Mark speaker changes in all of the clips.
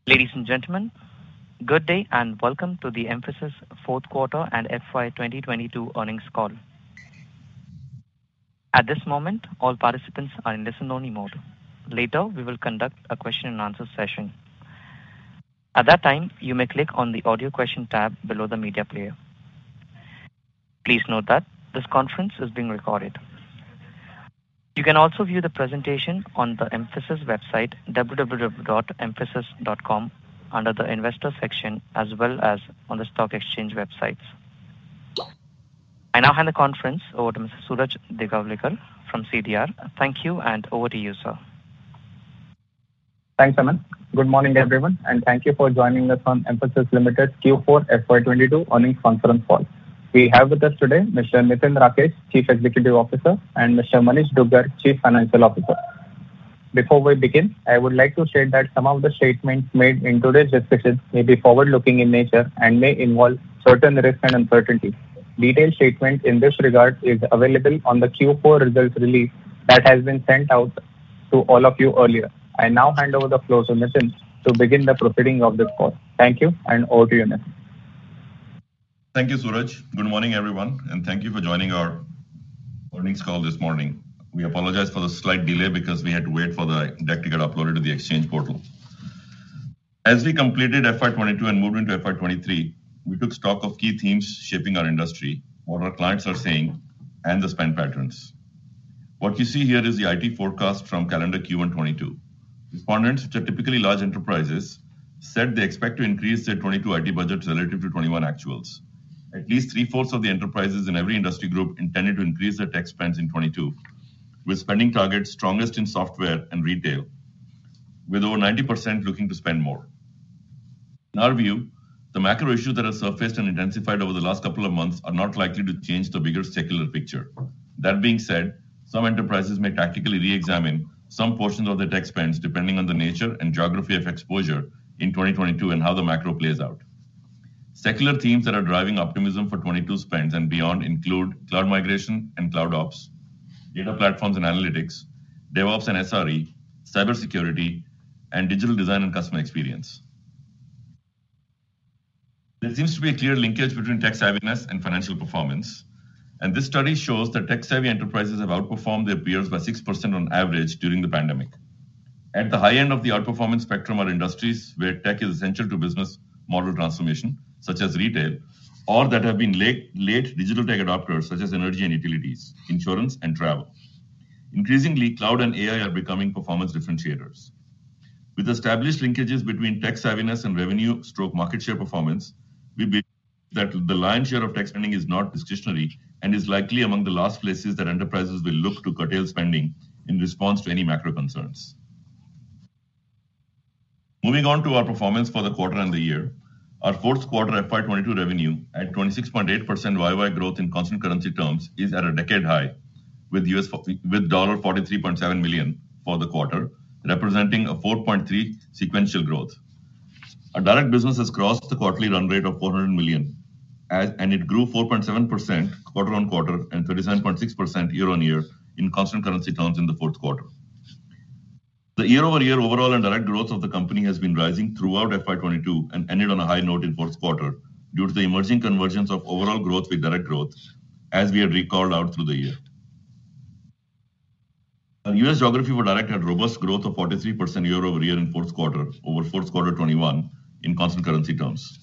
Speaker 1: Ladies and gentlemen, good day and welcome to the Mphasis fourth quarter and FY 2022 earnings call. At this moment, all participants are in listen-only mode. Later, we will conduct a question and answer session. At that time, you may click on the audio question tab below the media player. Please note that this conference is being recorded. You can also view the presentation on the Mphasis website www.mphasis.com under the investor section as well as on the stock exchange websites. I now hand the conference over to Mr. Suraj Digawalekar from CDR. Thank you and over to you, sir.
Speaker 2: Thanks, Aman. Good morning, everyone, and thank you for joining us on Mphasis Limited Q4 FY22 earnings conference call. We have with us today Mr. Nitin Rakesh, Chief Executive Officer, and Mr. Manish Dugar, Chief Financial Officer. Before we begin, I would like to state that some of the statements made in today's discussion may be forward-looking in nature and may involve certain risks and uncertainties. Detailed statement in this regard is available on the Q4 results release that has been sent out to all of you earlier. I now hand over the floor to Nitin to begin the proceeding of this call. Thank you, and over to you, Nitin.
Speaker 3: Thank you, Suraj. Good morning, everyone, and thank you for joining our earnings call this morning. We apologize for the slight delay because we had to wait for the deck to get uploaded to the exchange portal. As we completed FY22 and moved into FY23, we took stock of key themes shaping our industry, what our clients are saying, and the spend patterns. What you see here is the IT forecast from calendar Q1 22. Respondents, which are typically large enterprises, said they expect to increase their 22 IT budgets relative to 21 actuals. At least 3/4 of the enterprises in every industry group intended to increase their tech spends in 22, with spending targets strongest in software and retail, with over 90% looking to spend more. In our view, the macro issues that have surfaced and intensified over the last couple of months are not likely to change the bigger secular picture. That being said, some enterprises may tactically re-examine some portions of their tech spends depending on the nature and geography of exposure in 2022 and how the macro plays out. Secular themes that are driving optimism for 22 spends and beyond include cloud migration and cloud ops, data platforms and analytics, DevOps and SRE, cybersecurity, and digital design and customer experience. There seems to be a clear linkage between tech savviness and financial performance, and this study shows that tech-savvy enterprises have outperformed their peers by 6% on average during the pandemic. At the high end of the outperformance spectrum are industries where tech is essential to business model transformation, such as retail, or that have been late digital tech adopters, such as energy and utilities, insurance, and travel. Increasingly, cloud and AI are becoming performance differentiators. With established linkages between tech savviness and revenue/market share performance, we believe that the lion's share of tech spending is not discretionary and is likely among the last places that enterprises will look to curtail spending in response to any macro concerns. Moving on to our performance for the quarter and the year, our fourth quarter FY22 revenue at 26.8% YY growth in constant currency terms is at a decade high, with $43.7 million for the quarter, representing a 4.3 sequential growth. Our direct business has crossed the quarterly run rate of $400 million, and it grew 4.7% quarter on quarter and 37.6% year on year in constant currency terms in the fourth quarter. The year-over-year overall and direct growth of the company has been rising throughout FY22 and ended on a high note in fourth quarter due to the emerging convergence of overall growth with direct growth, as we had recalled out through the year. Our US geography for direct had robust growth of 43% year-over-year in fourth quarter over fourth quarter 21 in constant currency terms.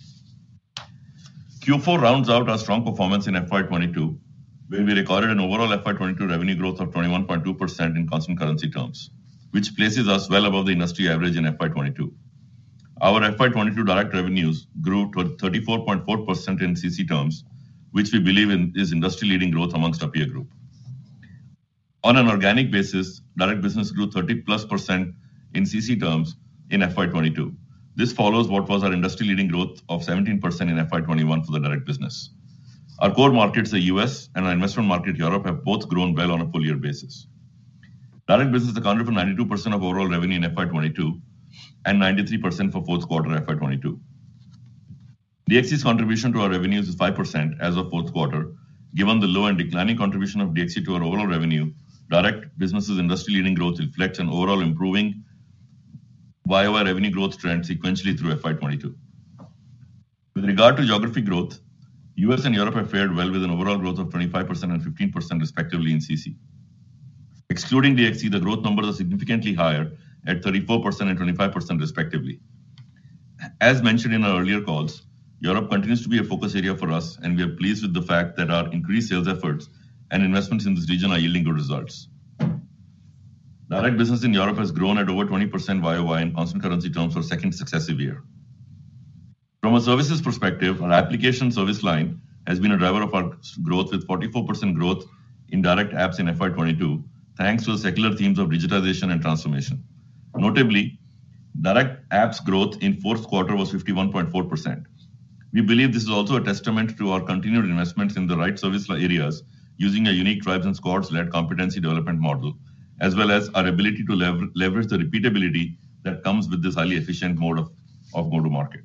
Speaker 3: Q4 rounds out our strong performance in FY22, where we recorded an overall FY22 revenue growth of 21.2% in constant currency terms, which places us well above the industry average in FY22. Our FY22 direct revenues grew to 34.4% in CC terms, which we believe is industry-leading growth amongst our peer group. On an organic basis, direct business grew 30+% in CC terms in FY22. This follows what was our industry-leading growth of 17% in FY21 for the direct business. Our core markets, the US and our investment market, Europe, have both grown well on a full year basis. Direct business accounted for 92% of overall revenue in FY22 and 93% for fourth quarter FY22. DXC's contribution to our revenues is 5% as of fourth quarter. Given the low and declining contribution of DXC to our overall revenue, direct business's industry-leading growth reflects an overall improving YOY revenue growth trend sequentially through FY22. With regard to geography growth, US and Europe have fared well with an overall growth of 25% and 15% respectively in CC. Excluding DXC, the growth numbers are significantly higher at 34% and 25% respectively. As mentioned in our earlier calls, Europe continues to be a focus area for us, and we are pleased with the fact that our increased sales efforts and investments in this region are yielding good results. Direct business in Europe has grown at over 20% YOY in constant currency terms for a second successive year. From a services perspective, our application service line has been a driver of our growth with 44% growth in direct apps in FY22, thanks to the secular themes of digitization and transformation. Notably, direct apps growth in fourth quarter was 51.4%. We believe this is also a testament to our continued investments in the right service areas using a unique tribes and squads-led competency development model, as well as our ability to leverage the repeatability that comes with this highly efficient mode of go-to-market.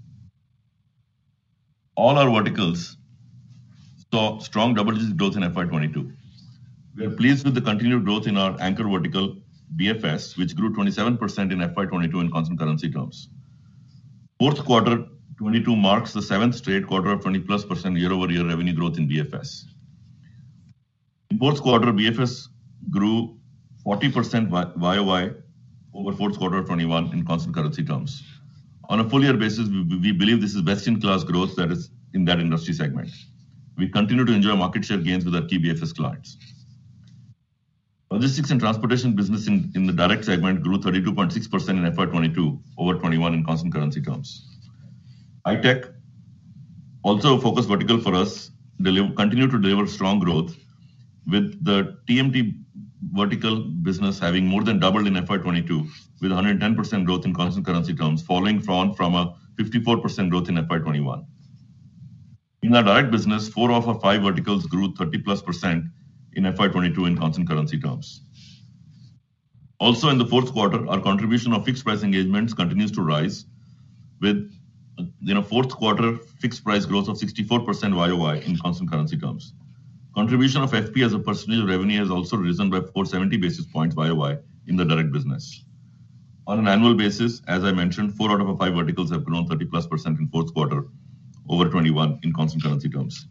Speaker 3: All our verticals saw strong double-digit growth in FY22. We are pleased with the continued growth in our anchor vertical, BFS, which grew 27% in FY22 in constant currency terms. Fourth quarter 22 marks the seventh straight quarter of 20+% year-over-year revenue growth in BFS. In fourth quarter, BFS grew 40% YOY over fourth quarter of 21 in constant currency terms. On a full year basis, we believe this is best-in-class growth that is in that industry segment. We continue to enjoy market share gains with our key BFS clients. Logistics and transportation business in the direct segment grew 32.6% in FY22 over 21 in constant currency terms. High-tech, also a focus vertical for us, continue to deliver strong growth, with the TMT vertical business having more than doubled in FY22 with 110% growth in constant currency terms, following from a 54% growth in FY21. In our direct business, 4 of our 5 verticals grew 30+% in FY22 in constant currency terms. Also in the fourth quarter, our contribution of fixed price engagements continues to rise, with fourth quarter fixed price growth of 64% YOY in constant currency terms. Contribution of FP as a percentage of revenue has also risen by 470 basis points YOY in the direct business. On an annual basis, as I mentioned, 4 out of 5 verticals have grown 30+% in fourth quarter over 21 in constant currency terms.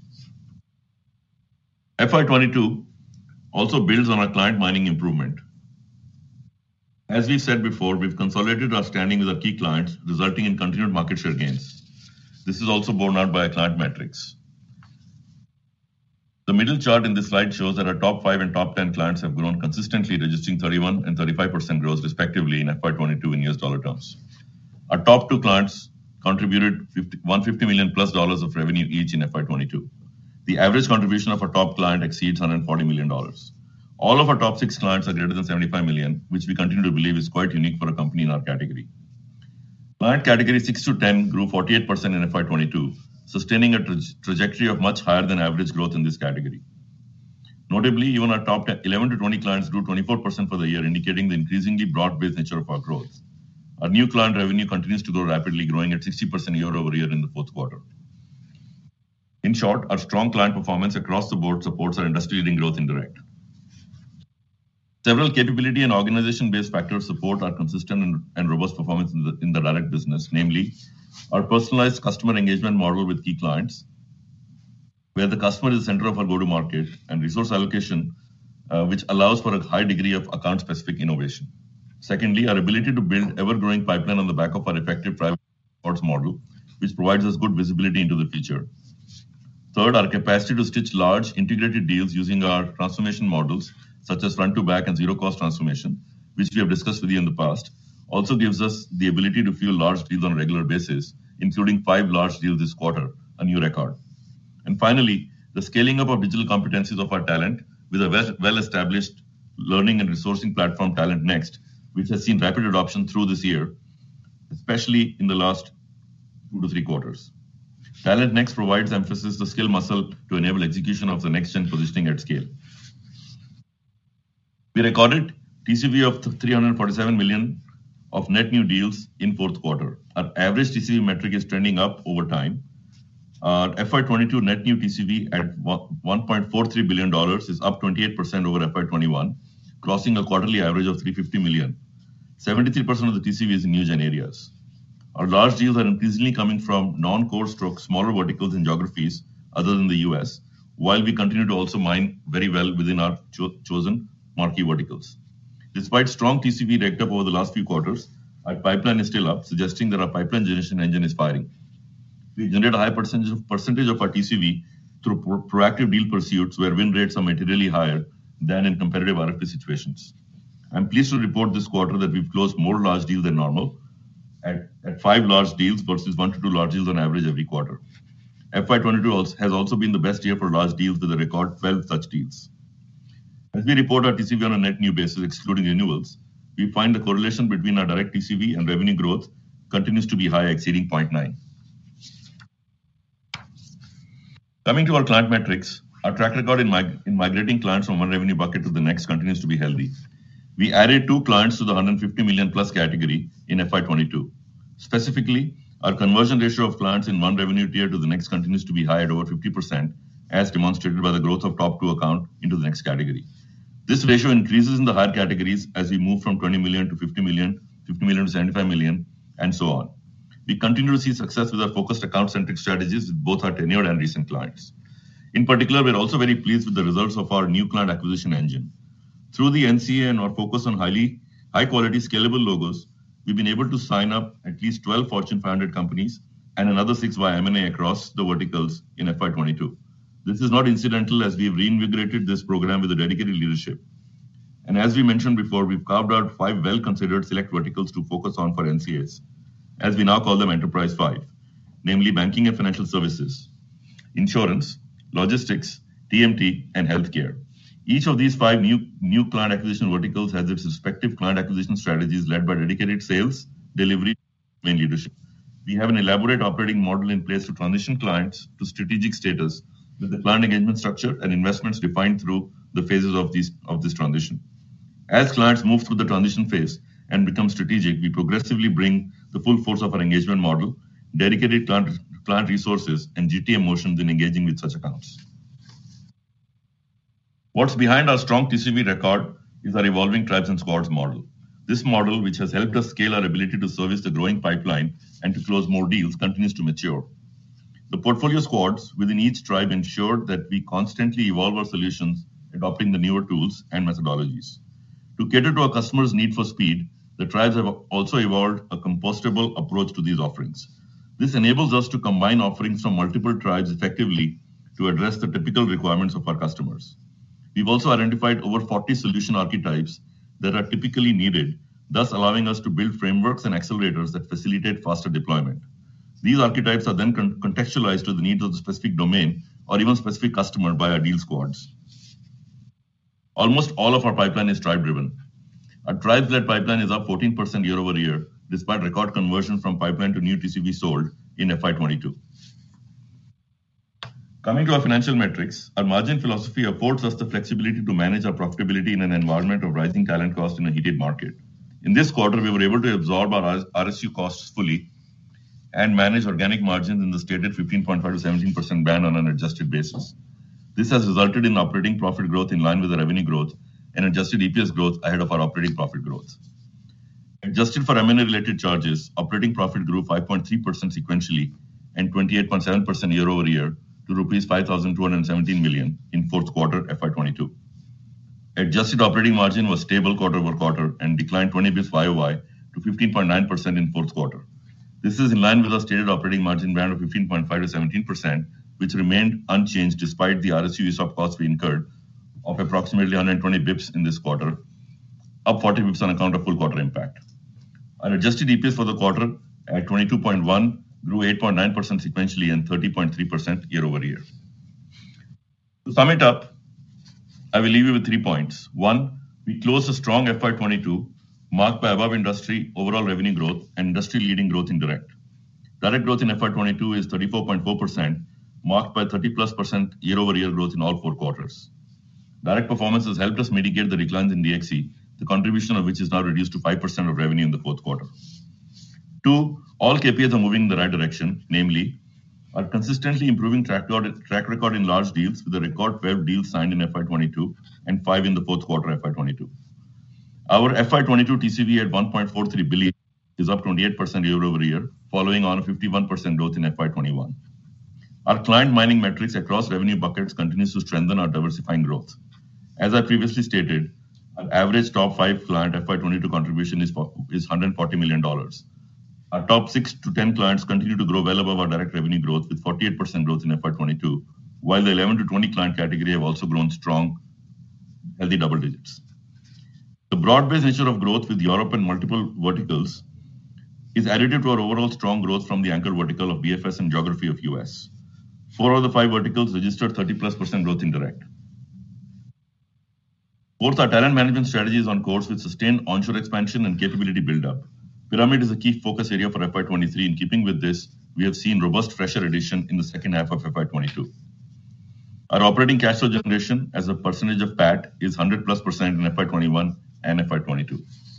Speaker 3: FY22 also builds on our client mining improvement. As we said before, we've consolidated our standing with our key clients, resulting in continued market share gains. This is also borne out by our client metrics. The middle chart in this slide shows that our top 5 and top 10 clients have grown consistently, registering 31 and 35% growth respectively in FY22 in US dollar terms. Our top 2 clients contributed $150 million plus of revenue each in FY22. The average contribution of our top client exceeds $140 million. All of our top 6 clients are greater than 75 million, which we continue to believe is quite unique for a company in our category. Client category 6 to 10 grew 48% in FY22, sustaining a trajectory of much higher than average growth in this category. Notably, even our top 11 to 20 clients grew 24% for the year, indicating the increasingly broad-based nature of our growth. Our new client revenue continues to grow rapidly, growing at 60% year over year in the fourth quarter. In short, our strong client performance across the board supports our industry-leading growth in direct. Several capability and organization-based factors support our consistent and robust performance in the direct business, namely our personalized customer engagement model with key clients, where the customer is the center of our go-to-market, and resource allocation, which allows for a high degree of account-specific innovation. Secondly, our ability to build ever-growing pipeline on the back of our effective private model, which provides us good visibility into the future. Third, our capacity to stitch large integrated deals using our transformation models, such as front-to-back and zero-cost transformation, which we have discussed with you in the past, also gives us the ability to fuel large deals on a regular basis, including 5 large deals this quarter, a new record. And finally, the scaling up of digital competencies of our talent with a well-established learning and resourcing platform, Talent Next, which has seen rapid adoption through this year, especially in the last 2 to 3 quarters. Talent Next provides emphasis the skill muscle to enable execution of the next-gen positioning at scale. We recorded TCV of $347 million of net new deals in fourth quarter. Our average TCV metric is trending up over time. Our FY22 net new TCV at $1.43 billion is up 28% over FY21, crossing a quarterly average of $350 million. 73% of the TCV is in new gen areas. Our large deals are increasingly coming from non-core stroke smaller verticals in geographies other than the US, while we continue to also mine very well within our chosen marquee verticals. Despite strong TCV racked up over the last few quarters, our pipeline is still up, suggesting that our pipeline generation engine is firing. We generate a high percentage of our TCV through proactive deal pursuits where win rates are materially higher than in competitive RFP situations. I'm pleased to report this quarter that we've closed more large deals than normal at 5 large deals versus 1 to 2 large deals on average every quarter. FY22 has also been the best year for large deals with a record 12 such deals. As we report our TCV on a net new basis, excluding renewals, we find the correlation between our direct TCV and revenue growth continues to be high, exceeding 0.9. Coming to our client metrics, our track record in migrating clients from one revenue bucket to the next continues to be healthy. We added 2 clients to the 150 million plus category in FY22. Specifically, our conversion ratio of clients in one revenue tier to the next continues to be high at over 50%, as demonstrated by the growth of top 2 account into the next category. This ratio increases in the higher categories as we move from 20 million to 50 million, 50 million to 75 million, and so on. We continue to see success with our focused account-centric strategies with both our tenured and recent clients. In particular, we're also very pleased with the results of our new client acquisition engine. Through the NCA and our focus on high-quality scalable logos, we've been able to sign up at least 12 Fortune 500 companies and another 6 via M&A across the verticals in FY22. This is not incidental as we've reinvigorated this program with a dedicated leadership. And as we mentioned before, we've carved out 5 well-considered select verticals to focus on for NCAs, as we now call them Enterprise 5, namely banking and financial services, insurance, logistics, TMT, and healthcare. Each of these 5 new client acquisition verticals has its respective client acquisition strategies led by dedicated sales, delivery, and leadership. We have an elaborate operating model in place to transition clients to strategic status with the client engagement structure and investments defined through the phases of this transition. As clients move through the transition phase and become strategic, we progressively bring the full force of our engagement model, dedicated client resources, and GTM motions in engaging with such accounts. What's behind our strong TCV record is our evolving tribes and squads model. This model, which has helped us scale our ability to service the growing pipeline and to close more deals, continues to mature. The portfolio squads within each tribe ensure that we constantly evolve our solutions, adopting the newer tools and methodologies. To cater to our customers' need for speed, the tribes have also evolved a compostable approach to these offerings. This enables us to combine offerings from multiple tribes effectively to address the typical requirements of our customers. We've also identified over 40 solution archetypes that are typically needed, thus allowing us to build frameworks and accelerators that facilitate faster deployment. These archetypes are then contextualized to the needs of the specific domain or even specific customer by our deal squads. Almost all of our pipeline is tribe-driven. Our tribes-led pipeline is up 14% year over year, despite record conversion from pipeline to new TCV sold in FY22. Coming to our financial metrics, our margin philosophy affords us the flexibility to manage our profitability in an environment of rising talent cost in a heated market. In this quarter, we were able to absorb our RSU costs fully and manage organic margins in the stated 15.5 to 17% band on an adjusted basis. This has resulted in operating profit growth in line with the revenue growth and adjusted EPS growth ahead of our operating profit growth. Adjusted for M&A-related charges, operating profit grew 5.3% sequentially and 28.7% year over year to rupees 5,217 million in fourth quarter FY22. Adjusted operating margin was stable quarter over quarter and declined 20 basis points YOY to 15.9% in fourth quarter. This is in line with our stated operating margin band of 15.5 to 17%, which remained unchanged despite the RSU ESOP costs we incurred of approximately 120 basis points in this quarter, up 40 basis points on account of full quarter impact. Our adjusted EPS for the quarter at 22.1 grew 8.9% sequentially and 30.3% year over year. To sum it up, I will leave you with 3 points. 1, we closed a strong FY22 marked by above industry overall revenue growth and industry leading growth in direct. Direct growth in FY22 is 34.4%, marked by 30+% year over year growth in all 4 quarters. Direct performance has helped us mitigate the declines in DXC, the contribution of which is now reduced to 5% of revenue in the fourth quarter. 2, all KPIs are moving in the right direction, namely, our consistently improving track record in large deals with a record 12 deals signed in FY22 and 5 in the fourth quarter FY22. Our FY22 TCV at 1.43 billion is up 28% year over year, following on a 51% growth in FY21. Our client mining metrics across revenue buckets continues to strengthen our diversifying growth. As I previously stated, our average top 5 client FY22 contribution is $140 million. Our top 6 to 10 clients continue to grow well above our direct revenue growth with 48% growth in FY22, while the 11 to 20 client category have also grown strong, healthy double digits. The broad-based nature of growth with Europe and multiple verticals is additive to our overall strong growth from the anchor vertical of BFS and geography of US. 4 of the 5 verticals registered 30+% growth in direct. Fourth, our talent management strategy is on course with sustained onshore expansion and capability build-up. Pyramid is a key focus area for FY23. In keeping with this, we have seen robust fresher addition in the second half of FY22. Our operating cash flow generation as a percentage of PAT is 100+% in FY21 and FY22.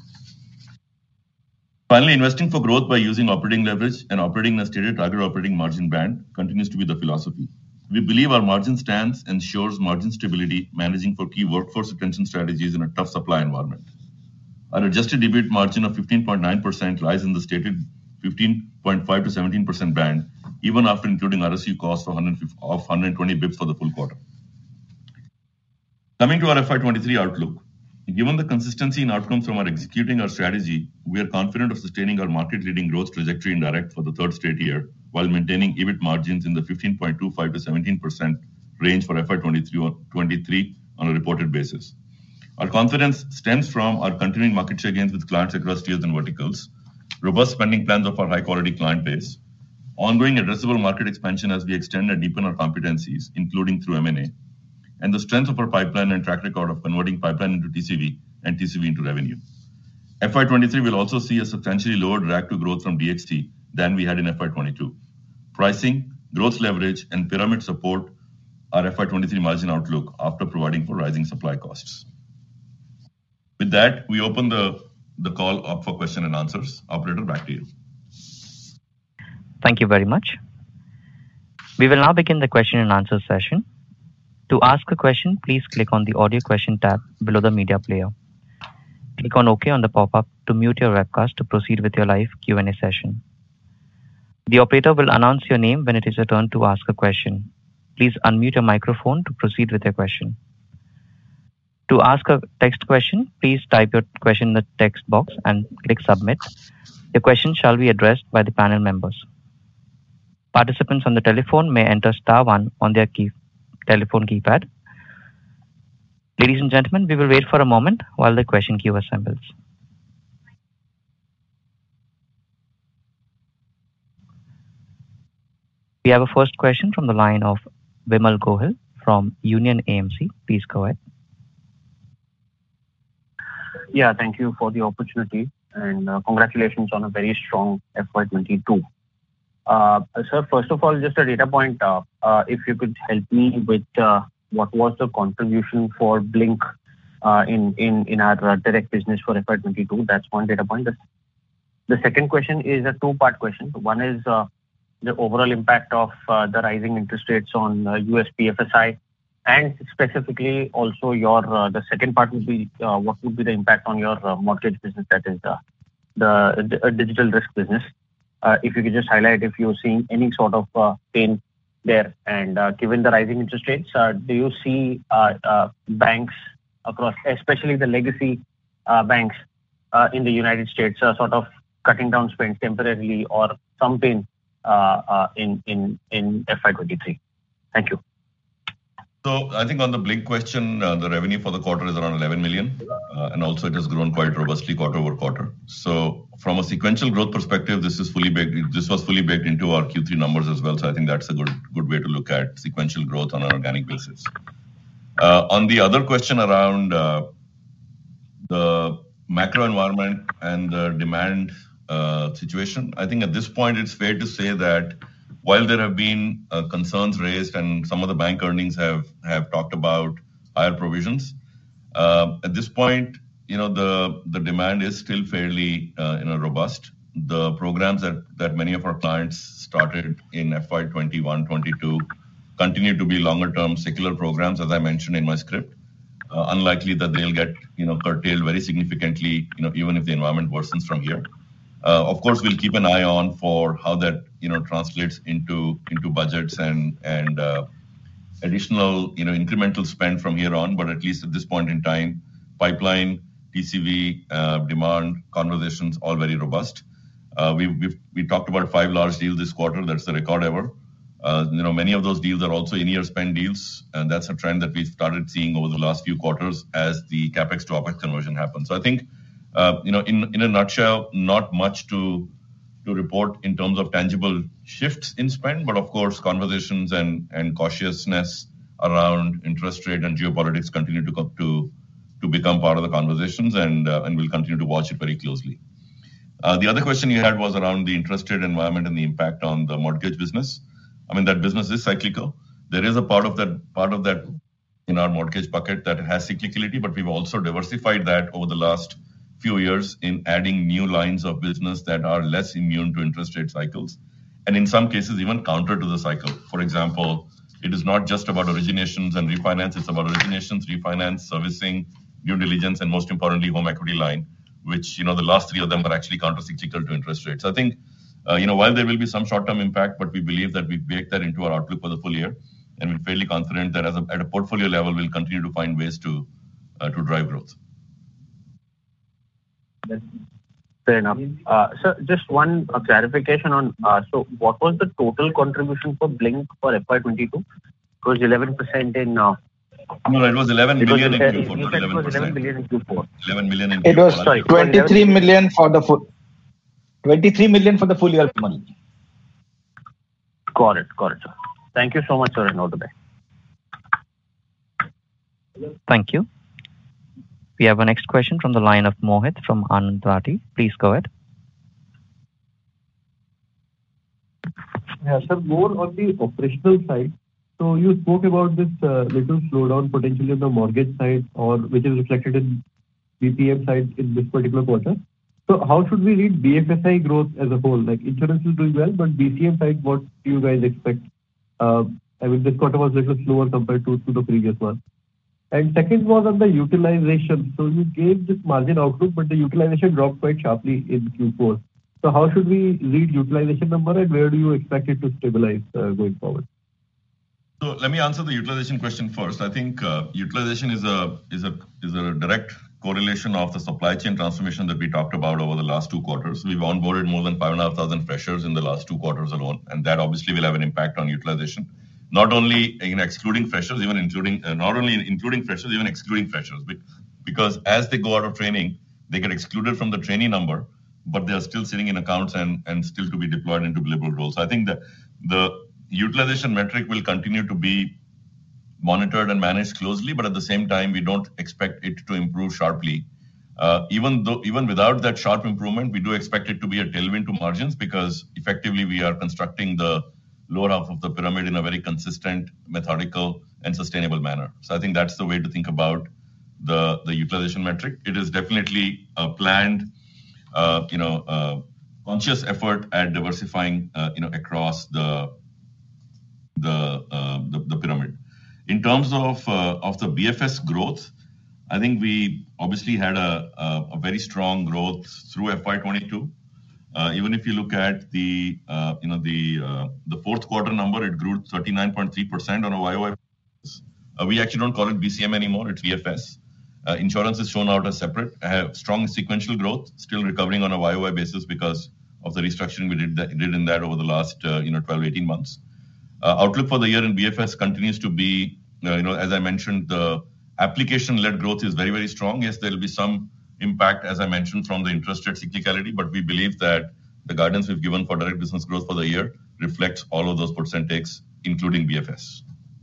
Speaker 3: Finally, investing for growth by using operating leverage and operating in a stated target operating margin band continues to be the philosophy. We believe our margin stance ensures margin stability, managing for key workforce retention strategies in a tough supply environment. Our adjusted EBIT margin of 15.9% lies in the stated 15.5 to 17% band, even after including RSU costs of 120 bips for the full quarter. Coming to our FY23 outlook, given the consistency in outcomes from our executing our strategy, we are confident of sustaining our market-leading growth trajectory in direct for the third straight year, while maintaining EBIT margins in the 15.25 to 17% range for FY23 on a reported basis. Our confidence stems from our continuing market share gains with clients across tiers and verticals, robust spending plans of our high-quality client base, ongoing addressable market expansion as we extend and deepen our competencies, including through M&A, and the strength of our pipeline and track record of converting pipeline into TCV and TCV into revenue. FY23 will also see a substantially lower drag to growth from DXT than we had in FY22. Pricing, growth leverage, and pyramid support our FY23 margin outlook after providing for rising supply costs. With that, we open the call up for question and answers. Operator, back to you.
Speaker 1: Thank you very much. We will now begin the question and answer session. To ask a question, please click on the audio question tab below the media player. Click on OK on the pop-up to mute your webcast to proceed with your live Q&A session. The operator will announce your name when it is your turn to ask a question. Please unmute your microphone to proceed with your question. To ask a text question, please type your question in the text box and click submit. Your question shall be addressed by the panel members. Participants on the telephone may enter *1 on their telephone keypad. Ladies and gentlemen, we will wait for a moment while the question queue assembles. We have a first question from the line of Vimal Gohil from Union AMC. Please go ahead.
Speaker 4: Yeah, thank you for the opportunity and congratulations on a very strong FY22. Sir, first of all, just a data point. If you could help me with what was the contribution for Blink in our direct business for FY22? That's one data point. The second question is a two-part question. One is the overall impact of the rising interest rates on US PFSI, and specifically also the second part would be what would be the impact on your mortgage business, that is the digital risk business. If you could just highlight if you're seeing any sort of pain there, and given the rising interest rates, do you see banks across, especially the legacy banks in the United States, sort of cutting down spend temporarily or some pain in FY23? Thank you.
Speaker 3: So I think on the Blink question, the revenue for the quarter is around 11 million, and also it has grown quite robustly quarter over quarter. So from a sequential growth perspective, this was fully baked into our Q3 numbers as well. So I think that's a good way to look at sequential growth on an organic basis. On the other question around the macro environment and the demand situation, I think at this point it's fair to say that while there have been concerns raised and some of the bank earnings have talked about higher provisions, at this point, the demand is still fairly robust. The programs that many of our clients started in FY21, 22 continue to be longer term secular programs, as I mentioned in my script. unlikely that they'll get curtailed very significantly, even if the environment worsens from here. Of course, we'll keep an eye on for how that translates into budgets and additional incremental spend from here on. But at least at this point in time, pipeline, TCV, demand, conversations, all very robust. We talked about 5 large deals this quarter. That's the record ever. Many of those deals are also in-year spend deals, and that's a trend that we've started seeing over the last few quarters as the capex to opex conversion happens. So I think, in a nutshell, not much to report in terms of tangible shifts in spend, but of course, conversations and cautiousness around interest rate and geopolitics continue to become part of the conversations, and we'll continue to watch it very closely. The other question you had was around the interest rate environment and the impact on the mortgage business. I mean, that business is cyclical. There is a part of that in our mortgage bucket that has cyclicality, but we've also diversified that over the last few years in adding new lines of business that are less immune to interest rate cycles, and in some cases even counter to the cycle. For example, it is not just about originations and refinance, it's about originations, refinance, servicing, due diligence, and most importantly, home equity line, which, the last 3 of them are actually counter-cyclical to interest rates. I think, while there will be some short-term impact, but we believe that we've baked that into our outlook for the full year, and we're fairly confident that at a portfolio level, we'll continue to find ways to drive growth.
Speaker 4: Fair enough. So just one clarification on, so what was the total contribution for Blink for FY22? It was 11% in...
Speaker 3: No, it was 11 million in Q4.
Speaker 4: You said it was 11 billion in Q4.
Speaker 3: 11 million in Q4.
Speaker 2: It was 23 million for the full 23 million for the full year money.
Speaker 4: Got it, sir. Thank you so much, sir, and all the best.
Speaker 1: Thank you. We have our next question from the line of Mohit from Anand Rathi. Please go ahead.
Speaker 5: Yeah, sir, more on the operational side. So you spoke about this little slowdown potentially on the mortgage side, or which is reflected in BPM side in this particular quarter. So how should we read BFSI growth as a whole? Like insurance is doing well, but BCM side, what do you guys expect? I mean, this quarter was a little slower compared to the previous one. And second was on the utilization. So you gave this margin outlook, but the utilization dropped quite sharply in Q4. So how should we read utilization number, and where do you expect it to stabilize going forward?
Speaker 3: So let me answer the utilization question first. I think utilization is a direct correlation of the supply chain transformation that we talked about over the last 2 quarters. We've onboarded more than 5,500 freshers in the last 2 quarters alone, and that obviously will have an impact on utilization. Not only excluding freshers, even including freshers, even excluding freshers, because as they go out of training, they get excluded from the trainee number, but they are still sitting in accounts and still to be deployed into billable roles. So I think that the utilization metric will continue to be monitored and managed closely, but at the same time, we don't expect it to improve sharply. Even without that sharp improvement, we do expect it to be a tailwind to margins, because effectively we are constructing the lower half of the pyramid in a very consistent, methodical, and sustainable manner. So I think that's the way to think about the utilization metric. It is definitely a planned, conscious effort at diversifying, across the pyramid. In terms of the BFS growth, I think we obviously had a very strong growth through FY22. Even if you look at the fourth quarter number, it grew 39.3% on a YOY basis. We actually don't call it BCM anymore; it's BFS. Insurance is shown out as separate. I have strong sequential growth, still recovering on a YOY basis because of the restructuring we did in that over the last 12-18 months. Outlook for the year in BFS continues to be, as I mentioned, the application-led growth is very, very strong. Yes, there will be some impact, as I mentioned, from the interest rate cyclicality, but we believe that the guidance we've given for direct business growth for the year reflects all of those percentages, including BFS.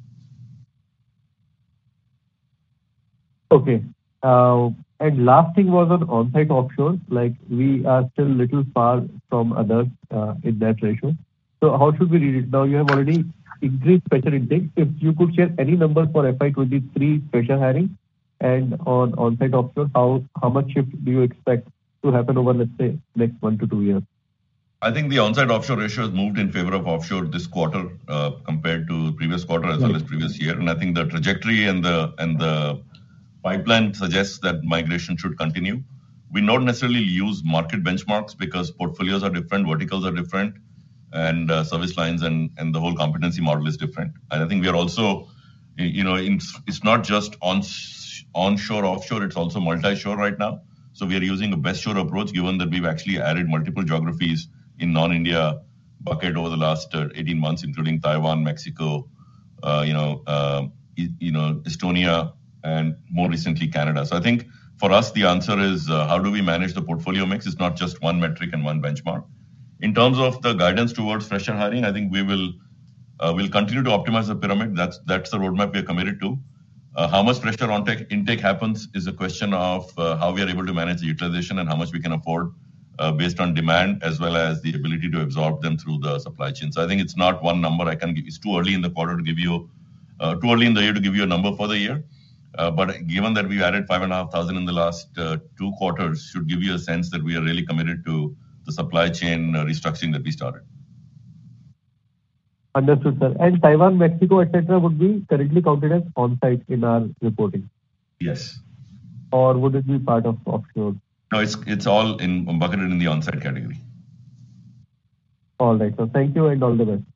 Speaker 5: Okay. And last thing was on on-site offshore. Like we are still a little far from others in that ratio. So how should we read it? Now you have already increased fresher intake. If you could share any number for FY23 fresher hiring, and on on-site offshore, how much shift do you expect to happen over, let's say, next 1 to 2 years?
Speaker 3: I think the on-site offshore ratio has moved in favor of offshore this quarter compared to previous quarter as well as previous year. And I think the trajectory and the pipeline suggests that migration should continue. We don't necessarily use market benchmarks because portfolios are different, verticals are different, and service lines and the whole competency model is different. And I think we are also, it's not just onshore, offshore, it's also multi-shore right now. So we are using a best shore approach, given that we've actually added multiple geographies in non-India bucket over the last 18 months, including Taiwan, Mexico, Estonia, and more recently Canada. So I think for us, the answer is how do we manage the portfolio mix? It's not just one metric and one benchmark. In terms of the guidance towards fresher hiring, I think we will continue to optimize the pyramid. That's the roadmap we are committed to. How much fresher intake happens is a question of how we are able to manage the utilization and how much we can afford based on demand, as well as the ability to absorb them through the supply chain. So I think it's not one number I can give. It's too early in the quarter to give you, too early in the year to give you a number for the year. But given that we've added 5,500 in the last 2 quarters, should give you a sense that we are really committed to the supply chain restructuring that we started.
Speaker 5: Understood, sir. And Taiwan, Mexico, etc. would be currently counted as on-site in our reporting?
Speaker 3: Yes.
Speaker 5: Or would it be part of offshore?
Speaker 3: No, it's all bucketed in the on-site category.
Speaker 5: All right. So thank you and all the best.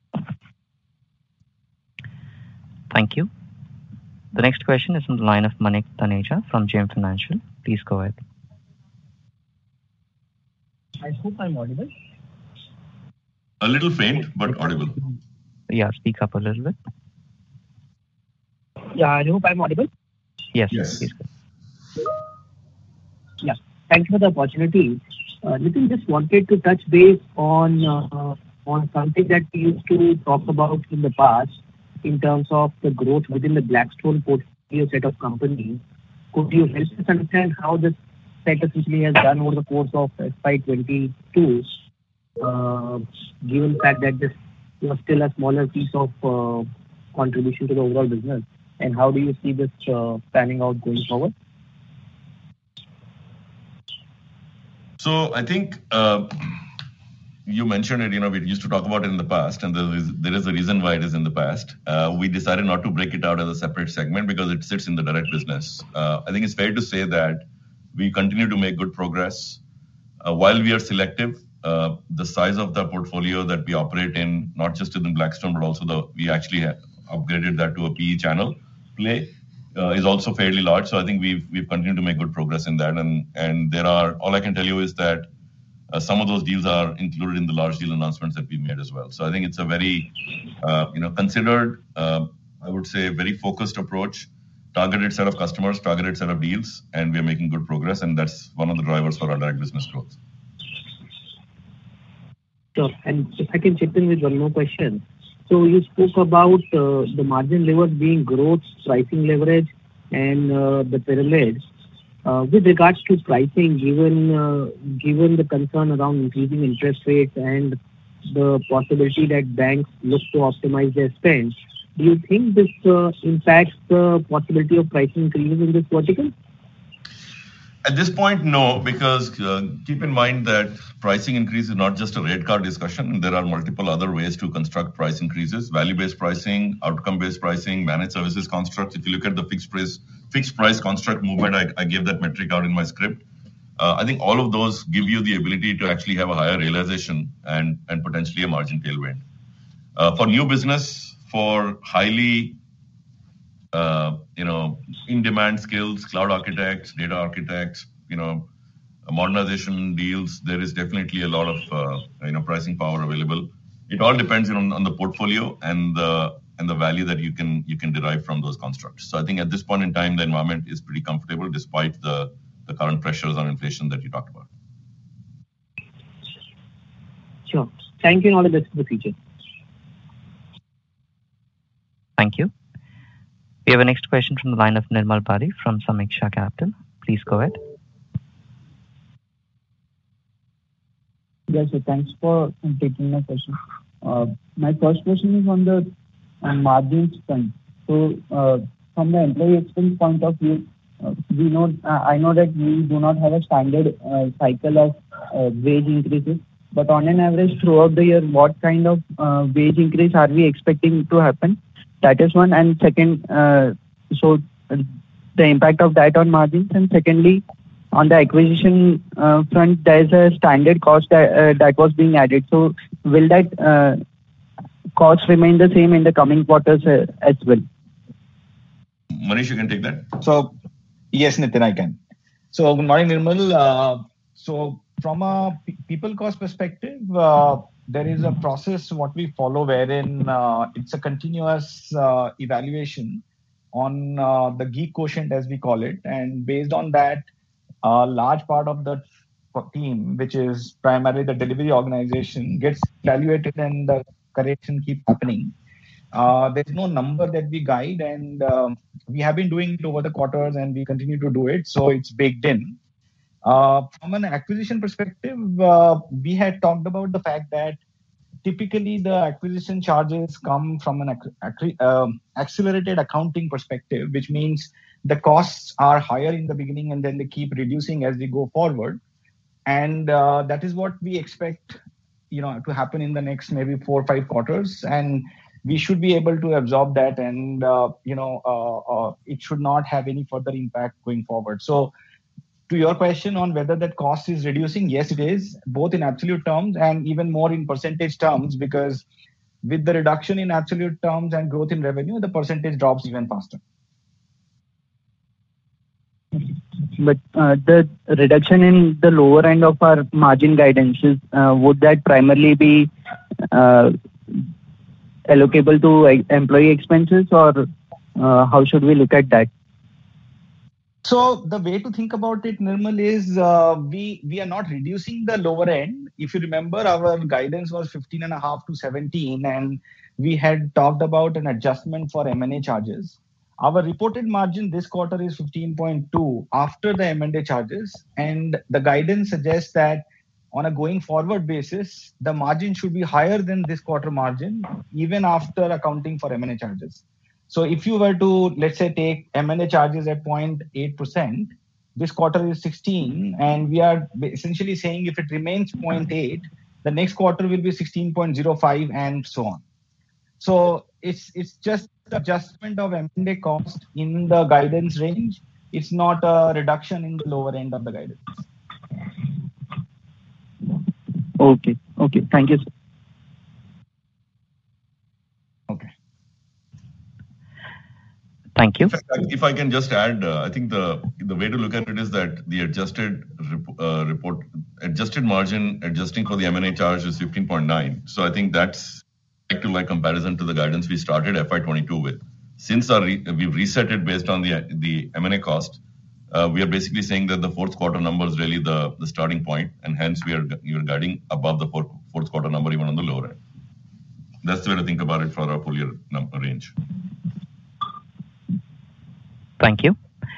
Speaker 1: Thank you. The next question is on the line of Manik Taneja from JM Financial. Please go ahead.
Speaker 6: I hope I'm audible.
Speaker 3: A little faint, but audible.
Speaker 1: Yeah, speak up a little bit.
Speaker 6: Yeah, I hope I'm audible.
Speaker 1: Yes.
Speaker 3: Yes.
Speaker 6: Yeah, thank you for the opportunity. Nitin, just wanted to touch base on something that we used to talk about in the past in terms of the growth within the Blackstone portfolio set of companies. Could you help us understand how this set essentially has done over the course of FY22, given the fact that this was still a smaller piece of contribution to the overall business, and how do you see this panning out going forward?
Speaker 3: So I think you mentioned it, we used to talk about it in the past, and there is a reason why it is in the past. We decided not to break it out as a separate segment because it sits in the direct business. I think it's fair to say that we continue to make good progress. While we are selective, the size of the portfolio that we operate in, not just in Blackstone, but also we actually upgraded that to a PE channel play, is also fairly large. So I think we've continued to make good progress in that. And all I can tell you is that some of those deals are included in the large deal announcements that we made as well. So I think it's a very, considered, I would say, very focused approach, targeted set of customers, targeted set of deals, and we are making good progress. And that's one of the drivers for our direct business growth.
Speaker 6: Sure. And if I can chip in with one more question. So you spoke about the margin levers being growth, pricing leverage, and the pyramid. With regards to pricing, given the concern around increasing interest rates and the possibility that banks look to optimize their spend, do you think this impacts the possibility of pricing increases in this vertical?
Speaker 3: At this point, no, because keep in mind that pricing increase is not just a rate card discussion. There are multiple other ways to construct price increases: value-based pricing, outcome-based pricing, managed services constructs. If you look at the fixed price construct movement, I gave that metric out in my script. I think all of those give you the ability to actually have a higher realization and potentially a margin tailwind. For new business, for highly in-demand skills, cloud architects, data architects, modernization deals, there is definitely a lot of pricing power available. It all depends on the portfolio and the value that you can derive from those constructs. So I think at this point in time, the environment is pretty comfortable despite the current pressures on inflation that you talked about.
Speaker 6: Sure. Thank you and all the best for the future.
Speaker 1: Thank you. We have a next question from the line of Nirmal Bari from Sameeksha Capital. Please go ahead.
Speaker 7: Yes, sir. Thanks for taking my question. My first question is on the margins front. So, from the employee expense point of view, I know that we do not have a standard cycle of wage increases, but on an average throughout the year, what kind of wage increase are we expecting to happen? That is one. And second, so the impact of that on margins? And secondly, on the acquisition front, there's a standard cost that was being added. So will that cost remain the same in the coming quarters as well?
Speaker 3: Manish, you can take that.
Speaker 8: So, yes, Nitin, I can. So, good morning, Nirmal. So, from a people cost perspective, there is a process what we follow wherein it's a continuous evaluation on the geek quotient, as we call it. And based on that, a large part of the team, which is primarily the delivery organization, gets evaluated and the correction keeps happening. There's no number that we guide, and we have been doing it over the quarters and we continue to do it. So it's baked in. From an acquisition perspective, we had talked about the fact that typically the acquisition charges come from an accelerated accounting perspective, which means the costs are higher in the beginning and then they keep reducing as we go forward. And that is what we expect, to happen in the next maybe 4 or 5 quarters. And we should be able to absorb that, and it should not have any further impact going forward. So, to your question on whether that cost is reducing, yes, it is, both in absolute terms and even more in percentage terms, because with the reduction in absolute terms and growth in revenue, the percentage drops even faster.
Speaker 7: But the reduction in the lower end of our margin guidance, would that primarily be allocable to employee expenses, or how should we look at that?
Speaker 8: So the way to think about it, Nirmal, is we are not reducing the lower end. If you remember, our guidance was 15.5 to 17, and we had talked about an adjustment for M&A charges. Our reported margin this quarter is 15.2 after the M&A charges, and the guidance suggests that on a going forward basis, the margin should be higher than this quarter margin, even after accounting for M&A charges. So if you were to, let's say, take M&A charges at 0.8%, this quarter is 16, and we are essentially saying if it remains 0.8, the next quarter will be 16.05 and so on. So it's just adjustment of M&A cost in the guidance range. It's not a reduction in the lower end of the guidance.
Speaker 7: Okay. Thank you, sir.
Speaker 8: Okay.
Speaker 1: Thank you.
Speaker 3: If I can just add, I think the way to look at it is that the adjusted margin adjusting for the M&A charge is 15.9. So I think that's like comparison to the guidance we started FY22 with. Since we've reset it based on the M&A cost, we are basically saying that the fourth quarter number is really the starting point, and hence you're guiding above the fourth quarter number even on the lower end. That's the way to think about it for our full year number range.
Speaker 1: Thank you.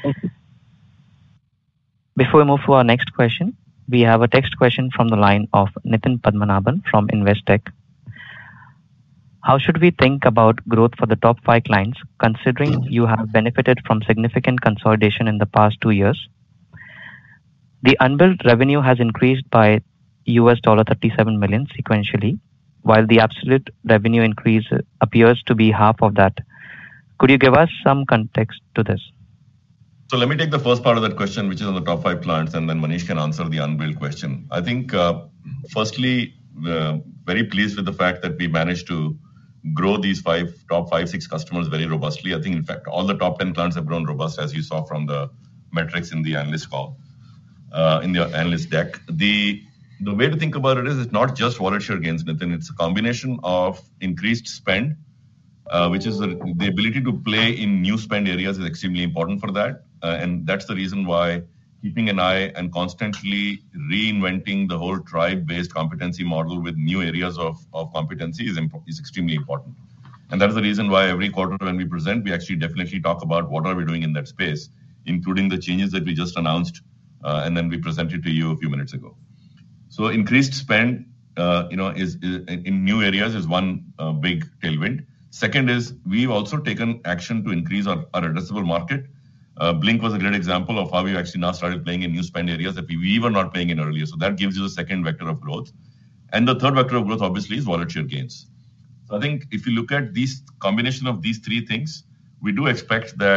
Speaker 1: Before we move to our next question, we have a text question from the line of Nitin Padmanabhan from Investec. How should we think about growth for the top 5 clients, considering you have benefited from significant consolidation in the past 2 years? The unbilled revenue has increased by $37 million sequentially, while the absolute revenue increase appears to be half of that. Could you give us some context to this?
Speaker 3: So let me take the first part of that question, which is on the top 5 clients, and then Manish can answer the unbilled question. I think, firstly, very pleased with the fact that we managed to grow these top 5-6 customers very robustly. I think, in fact, all the top 10 clients have grown robust, as you saw from the metrics in the analyst call, in the analyst deck. The way to think about it is it's not just wallet share gains, Nitin. It's a combination of increased spend, which is the ability to play in new spend areas is extremely important for that. And that's the reason why keeping an eye and constantly reinventing the whole tribe-based competency model with new areas of competency is extremely important. And that's the reason why every quarter when we present, we actually definitely talk about what are we doing in that space, including the changes that we just announced, and then we presented to you a few minutes ago. So increased spend, is in new areas is one big tailwind. Second is we've also taken action to increase our addressable market. Blink was a great example of how we actually now started playing in new spend areas that we were not playing in earlier. So that gives you the second vector of growth. And the third vector of growth, obviously, is wallet share gains. So I think if you look at these combination of these 3 things, we do expect that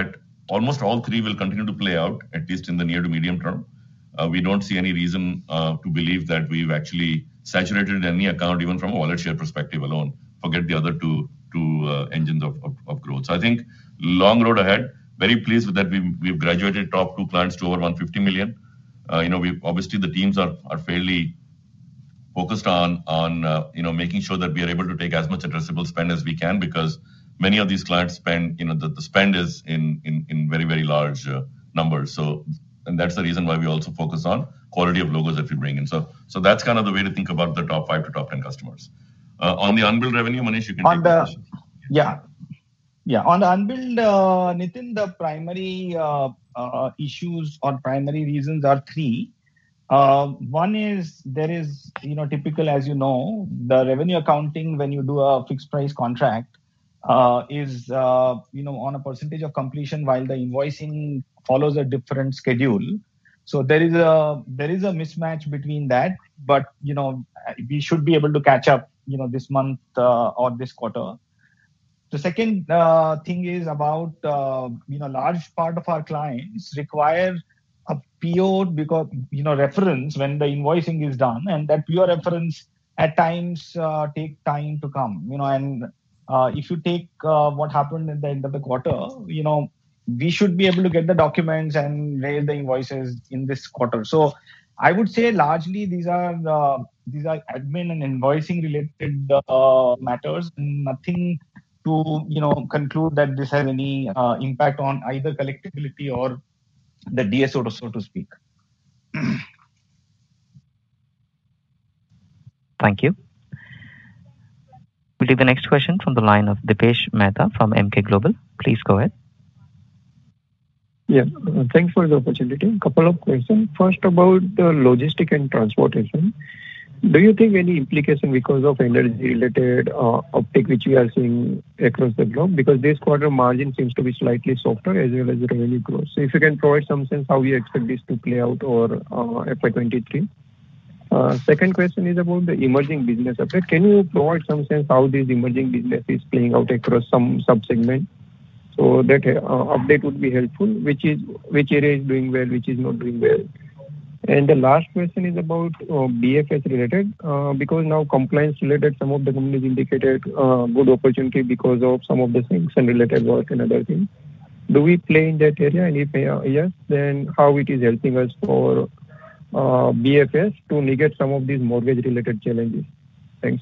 Speaker 3: almost all three will continue to play out, at least in the near to medium term. We don't see any reason to believe that we've actually saturated any account, even from a wallet share perspective alone. Forget the other two engines of growth. So I think long road ahead. Very pleased with that. We've graduated top 2 clients to over 150 million. We obviously the teams are fairly focused on making sure that we are able to take as much addressable spend as we can, because many of these clients spend, the spend is in very, very large numbers. So, and that's the reason why we also focus on quality of logos that we bring in. So that's kind of the way to think about the top 5 to top 10 customers. On the unbilled revenue, Manish, you can take the question.
Speaker 8: Yeah, on the unbilled, Nitin, the primary issues or primary reasons are 3. One is there is, typical, as you know, the revenue accounting when you do a fixed price contract is, on a percentage of completion, while the invoicing follows a different schedule. So there is a mismatch between that, but, we should be able to catch up, this month or this quarter. The second thing is about, large part of our clients require a PO because, reference when the invoicing is done, and that PO reference at times take time to come, and if you take what happened at the end of the quarter, we should be able to get the documents and raise the invoices in this quarter. So I would say largely these are admin and invoicing related matters, nothing to conclude that this has any impact on either collectibility or the DSO, so to speak.
Speaker 1: Thank you. We'll take the next question from the line of Dipesh Mehta from Emkay Global. Please go ahead.
Speaker 9: Yeah, thanks for the opportunity. A couple of questions. First, about the logistic and transportation. Do you think any implication because of energy-related uptick which we are seeing across the globe? Because this quarter margin seems to be slightly softer as well as revenue growth. So if you can provide some sense how you expect this to play out or FY23. Second question is about the emerging business update. Can you provide some sense how this emerging business is playing out across some sub-segment? So that update would be helpful. Which area is doing well, which is not doing well? And the last question is about BFS related, because now compliance related, some of the companies indicated good opportunity because of some of the sanction related work and other things. Do we play in that area? And if yes, then how it is helping us for BFS to negate some of these mortgage related challenges? Thanks.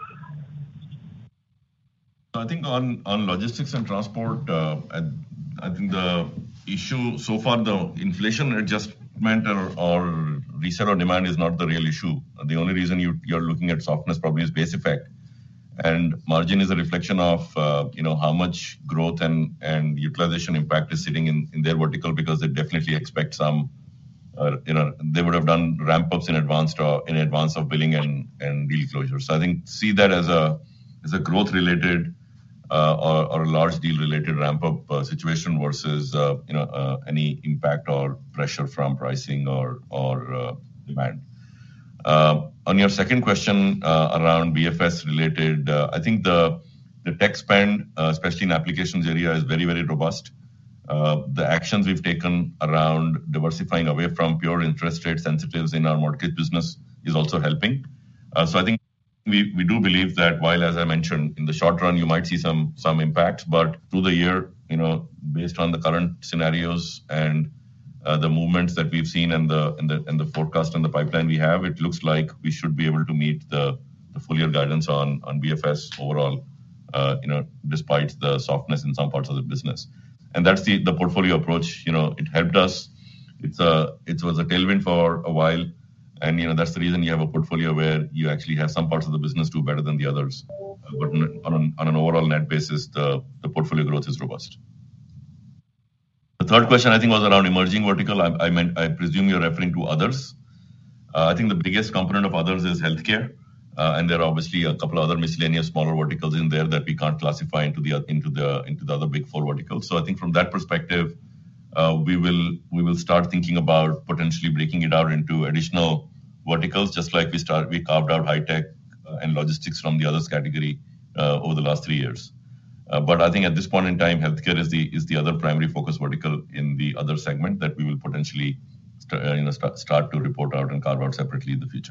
Speaker 3: I think on logistics and transport, I think the issue so far, the inflation adjustment or reset or demand is not the real issue. The only reason you're looking at softness probably is base effect, and margin is a reflection of how much growth and utilization impact is sitting in their vertical, because they definitely expect some. They would have done ramp ups in advance of billing and deal closure. So I think see that as a growth related or a large deal related ramp up situation versus any impact or pressure from pricing or demand. On your second question around BFS related, I think the tech spend, especially in applications area, is very, very robust. The actions we've taken around diversifying away from pure interest rate sensitives in our mortgage business is also helping. So I think we do believe that while, as I mentioned, in the short run, you might see some impacts, but through the year, based on the current scenarios and the movements that we've seen and the forecast and the pipeline we have, it looks like we should be able to meet the full year guidance on BFS overall, despite the softness in some parts of the business. And that's the portfolio approach. It helped us. It was a tailwind for a while. And that's the reason you have a portfolio where you actually have some parts of the business do better than the others. But on an overall net basis, the portfolio growth is robust. The third question I think was around emerging vertical. I presume you're referring to others. I think the biggest component of others is healthcare, and there are obviously a couple of other miscellaneous smaller verticals in there that we can't classify into the other big four verticals. So I think from that perspective, we will start thinking about potentially breaking it out into additional verticals, just like we carved out high tech and logistics from the others category over the last 3 years. But I think at this point in time, healthcare is the other primary focus vertical in the other segment that we will potentially start to report out and carve out separately in the future.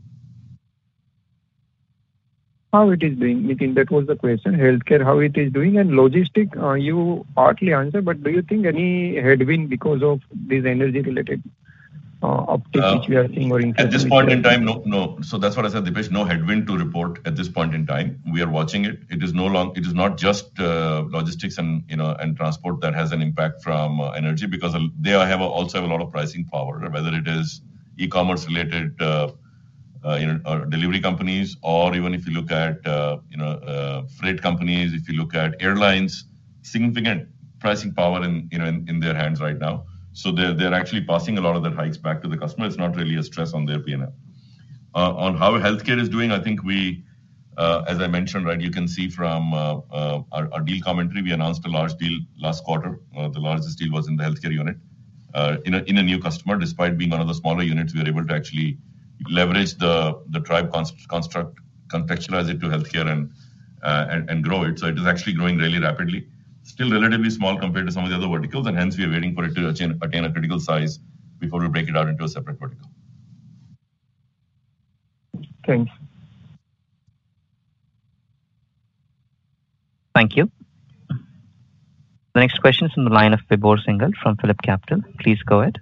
Speaker 9: How it is doing? Nitin, that was the question. Healthcare, how it is doing, and logistic, you partly answered, but do you think any headwind because of this energy-related uptick which we are seeing or
Speaker 3: at this point in time? No. So that's what I said, Dipesh. No headwind to report at this point in time. We are watching it. It is not just logistics and transport that has an impact from energy, because they also have a lot of pricing power, whether it is e-commerce related delivery companies, or even if you look at freight companies, if you look at airlines, significant pricing power in their hands right now. So they're actually passing a lot of their hikes back to the customer. It's not really a stress on their P&L. On how healthcare is doing, I think we, as I mentioned, right, you can see from our deal commentary, we announced a large deal last quarter. The largest deal was in the healthcare unit, in a new customer. Despite being one of the smaller units, we were able to actually leverage the tribe construct, contextualize it to healthcare and grow it. So it is actually growing really rapidly. Still relatively small compared to some of the other verticals, and hence we are waiting for it to attain a critical size before we break it out into a separate vertical.
Speaker 9: Thanks.
Speaker 1: Thank you. The next question is from the line of Vibhor Singhal from PhillipCapital. Please go ahead.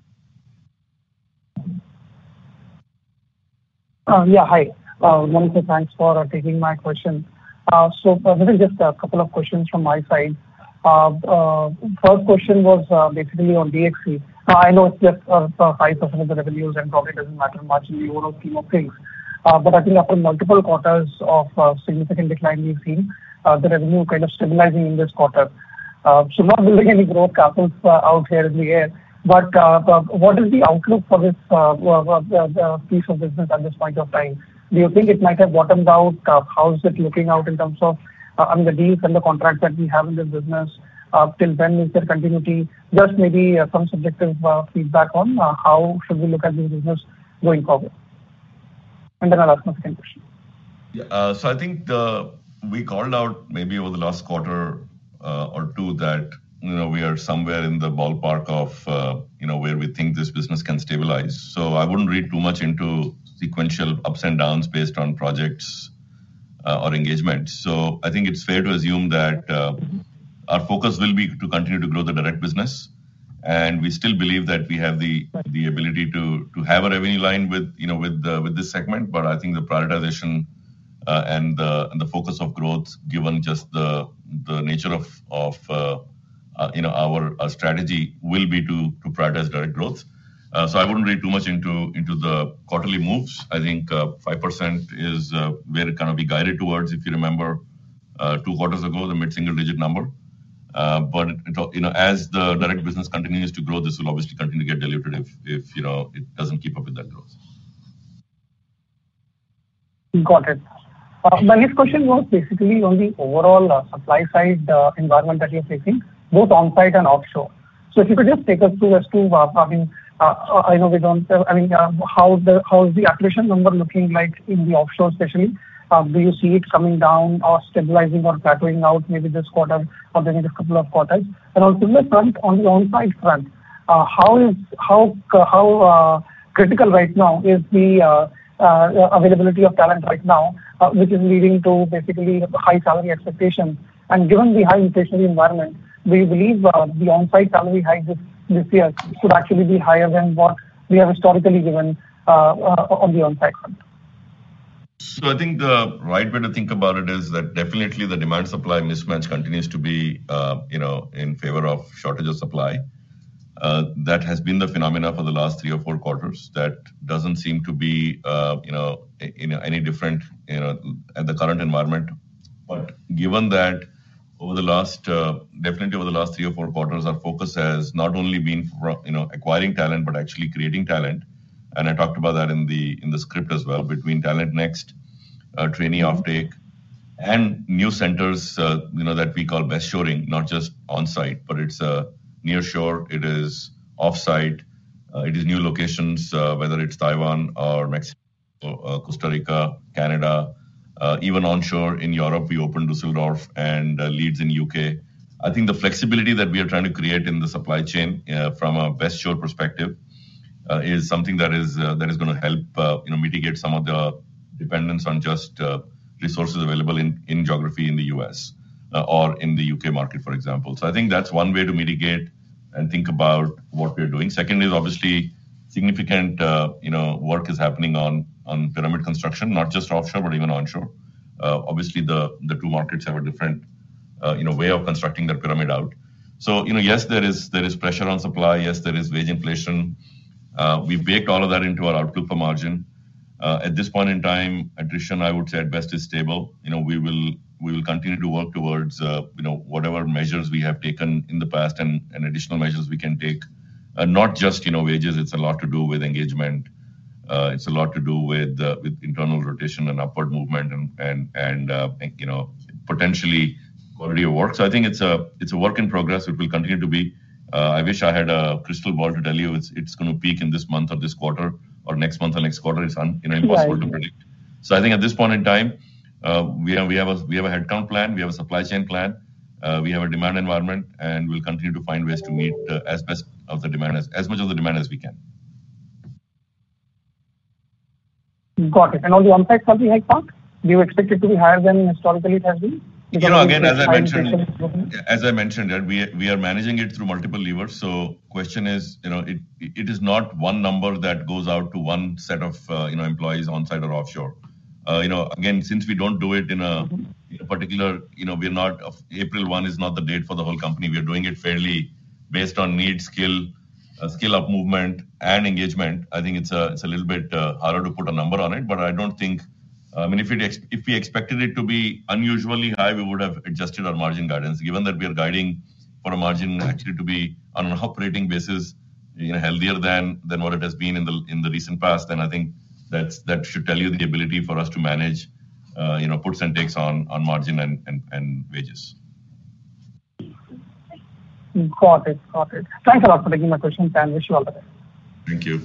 Speaker 10: Hi. Monica, thanks for taking my question. So this is just a couple of questions from my side. First question was basically on DXC. I know it's just 5% of the revenues and probably doesn't matter much in the overall scheme of things. But I think after multiple quarters of significant decline we've seen, the revenue kind of stabilizing in this quarter. So not building any growth castles out here in the air, but what is the outlook for this piece of business at this point of time? Do you think it might have bottomed out? How is it looking out in terms of the deals and the contracts that we have in this business? Till when is there continuity? Just maybe some subjective feedback on how should we look at this business going forward? And then I'll ask my second question.
Speaker 3: Yeah, so I think we called out maybe over the last quarter or two that we are somewhere in the ballpark of where we think this business can stabilize. So I wouldn't read too much into sequential ups and downs based on projects or engagements. So I think it's fair to assume that our focus will be to continue to grow the direct business, and we still believe that we have the ability to have a revenue line with this segment. But I think the prioritization and the focus of growth, given just the nature of our strategy, will be to prioritize direct growth. So I wouldn't read too much into the quarterly moves. I think 5% is where it kind of be guided towards. If you remember, 2 quarters ago, the mid-single digit number. But as the direct business continues to grow, this will obviously continue to get diluted if it doesn't keep up with that growth.
Speaker 10: Got it. My next question was basically on the overall supply side environment that you're facing, both on-site and offshore. So if you could just take us through as to, I know we don't, how is the attrition number looking like in the offshore especially? Do you see it coming down or stabilizing or plateauing out maybe this quarter or the next couple of quarters? And on similar front, on the on-site front, how critical right now is the availability of talent right now, which is leading to basically high salary expectations? And given the high inflationary environment, do you believe the on-site salary hike this year could actually be higher than what we have historically given on the on-site front?
Speaker 3: So I think the right way to think about it is that definitely the demand-supply mismatch continues to be, in favor of shortage of supply. That has been the phenomena for the last 3 or 4 quarters. That doesn't seem to be, any different, at the current environment. But given that over the last, definitely over the last 3 or 4 quarters, our focus has not only been, acquiring talent, but actually creating talent. And I talked about that in the script as well, between Talent Next, trainee offtake, and new centers, that we call best shoring, not just on-site, but it's near shore, it is off-site, it is new locations, whether it's Taiwan or Mexico, Costa Rica, Canada, Even onshore in Europe, we opened Düsseldorf and Leeds in UK. I think the flexibility that we are trying to create in the supply chain from a West Shore perspective is something that is going to help mitigate some of the dependence on just resources available in geography in the US or in the UK market, for example. So I think that's one way to mitigate and think about what we're doing. Second is obviously significant work is happening on pyramid construction, not just offshore but even onshore. Obviously the two markets have a different way of constructing their pyramid out. So yes, there is pressure on supply. Yes, there is wage inflation. We baked all of that into our outlook for margin. At this point in time, attrition, I would say at best is stable. We will continue to work towards whatever measures we have taken in the past and additional measures we can take. Not just wages. It's a lot to do with engagement. It's a lot to do with internal rotation and upward movement and potentially quality of work. So I think it's a work in progress. It will continue to be. I wish I had a crystal ball to tell you it's going to peak in this month or this quarter or next month or next quarter. It's impossible to predict. So I think at this point in time, we have a headcount plan, we have a supply chain plan, we have a demand environment, and we'll continue to find ways to meet as much of the demand as we can.
Speaker 10: Got it. And on the on-site salary hike part, do you expect it to be higher than historically it has been?
Speaker 3: Again, as I mentioned, that we are managing it through multiple levers. So question is, it is not one number that goes out to one set of employees on site or offshore. Again, since we don't do it in a particular, we're not April 1 is not the date for the whole company. We are doing it fairly based on need, skill up movement and engagement. I think it's a little bit harder to put a number on it, but I don't think. If we expected it to be unusually high, we would have adjusted our margin guidance. Given that we are guiding for a margin actually to be on an operating basis, healthier than what it has been in the recent past, then I think that should tell you the ability for us to manage, puts and takes on margin and wages.
Speaker 10: Got it. Thanks a lot for taking my questions and wish you all the best.
Speaker 3: Thank you.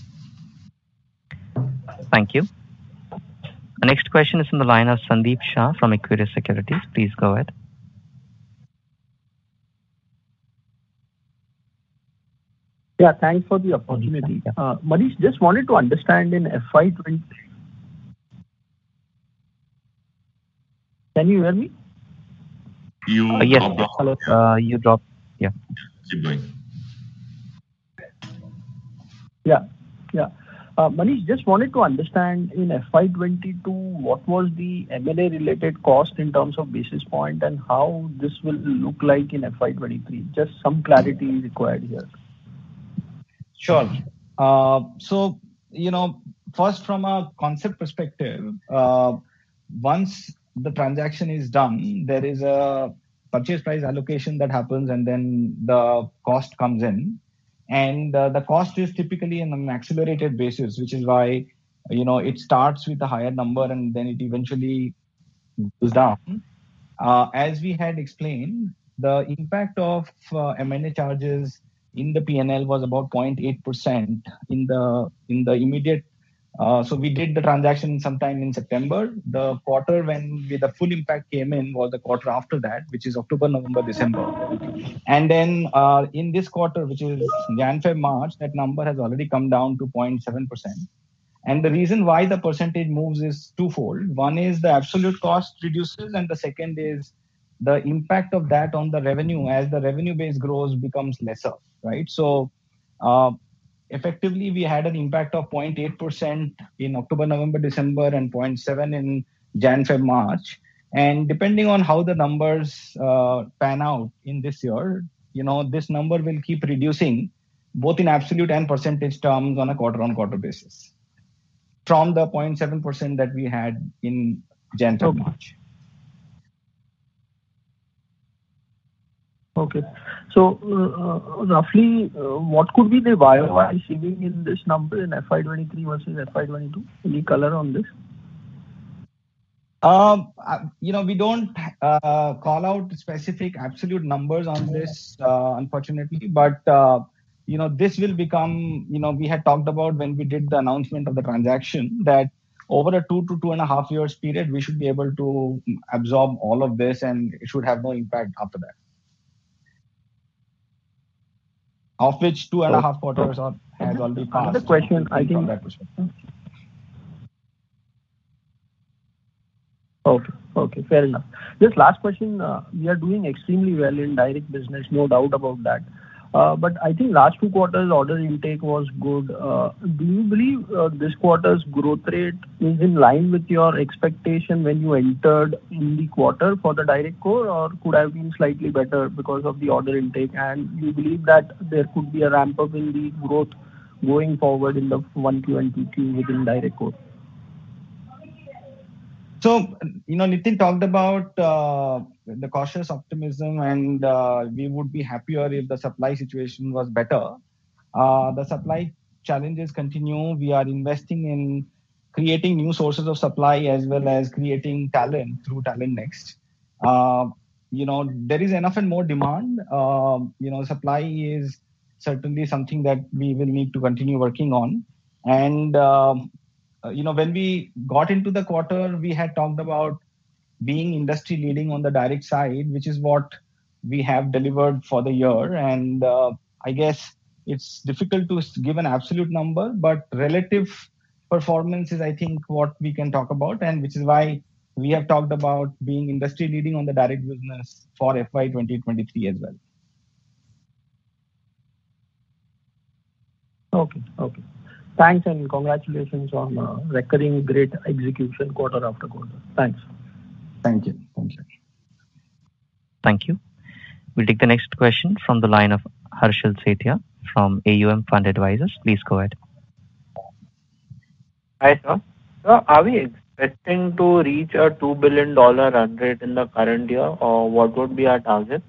Speaker 1: Thank you. The next question is from the line of Sandeep Shah from Equirus Securities. Please go ahead.
Speaker 11: Yeah, thanks for the opportunity. Manish, just wanted to understand in FY20. Can you hear me?
Speaker 1: Yes. Hello. You dropped. Yeah.
Speaker 3: Keep going.
Speaker 11: Yeah. Manish, just wanted to understand in FY22, what was the M&A related cost in terms of basis point and how this will look like in FY23? Just some clarity required here.
Speaker 8: Sure. So, first from a concept perspective, once the transaction is done, there is a purchase price allocation that happens and then the cost comes in. And the cost is typically on an accelerated basis, which is why, it starts with a higher number and then it eventually goes down. As we had explained, the impact of M&A charges in the P&L was about 0.8% in the immediate. So we did the transaction sometime in September. The quarter when the full impact came in was the quarter after that, which is October, November, December. And then in this quarter, which is Jan, Feb, March, that number has already come down to 0.7%. And the reason why the percentage moves is twofold. One is the absolute cost reduces, and the second is the impact of that on the revenue as the revenue base grows becomes lesser, right? So effectively, we had an impact of 0.8% in October, November, December, and 0.7% in Jan, Feb, March. And depending on how the numbers pan out in this year, this number will keep reducing both in absolute and percentage terms on a quarter-on-quarter basis from the 0.7% that we had in Jan, Feb, March.
Speaker 11: Okay. So, roughly, what could be the YOY saving in this number in FY23 versus FY22? Any color on this?
Speaker 8: We don't call out specific absolute numbers on this, unfortunately. But, this will become, we had talked about when we did the announcement of the transaction that over a 2 to 2.5 years period, we should be able to absorb all of this, and it should have no impact after that. Of which 2.5 quarters has already passed.
Speaker 11: Another question, I think.
Speaker 8: From that perspective.
Speaker 11: Okay, fair enough. Just last question. We are doing extremely well in direct business, no doubt about that. But I think last 2 quarters order intake was good. Do you believe this quarter's growth rate is in line with your expectation when you entered in the quarter for the direct core, or could have been slightly better because of the order intake? And you believe that there could be a ramp up in the growth going forward in the 1Q and 2Q within direct core?
Speaker 8: So, Nitin talked about the cautious optimism, and we would be happier if the supply situation was better. The supply challenges continue. We are investing in creating new sources of supply as well as creating talent through Talent Next. There is enough and more demand. Supply is certainly something that we will need to continue working on. And when we got into the quarter, we had talked about being industry leading on the direct side, which is what we have delivered for the year. And I guess it's difficult to give an absolute number, but relative performance is, I think, what we can talk about, and which is why we have talked about being industry leading on the direct business for FY 2023 as well.
Speaker 11: Okay. Thanks and congratulations on recurring great execution quarter after quarter. Thanks.
Speaker 8: Thank you.
Speaker 1: Thank you. We'll take the next question from the line of Harshal Sethia from AUM Fund Advisors. Please go ahead.
Speaker 12: Hi, sir. So are we expecting to reach a $2 billion run rate in the current year, or what would be our targets?